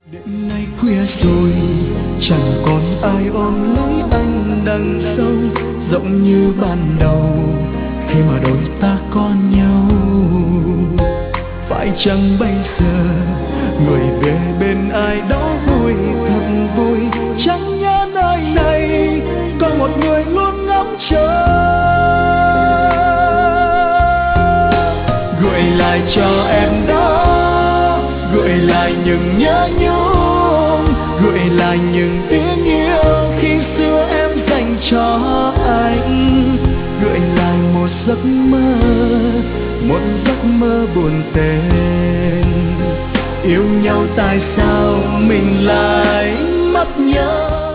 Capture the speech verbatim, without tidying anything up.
Đêm nay khuya rồi, chẳng còn ai ôm lấy anh đằng sau, rộng như ban đầu khi mà đôi ta có nhau. Phải chăng bây giờ người về bên ai đó vui thật vui, chẳng nhớ nơi này có một người luôn ngắm chờ. Gửi lại cho em đó, gửi lại những nhớ nhung, gửi lại những tiếng yêu khi xưa em dành cho anh. Gửi lại một giấc mơ, một giấc mơ buồn tên. Yêu nhau tại sao mình lại mất nhau?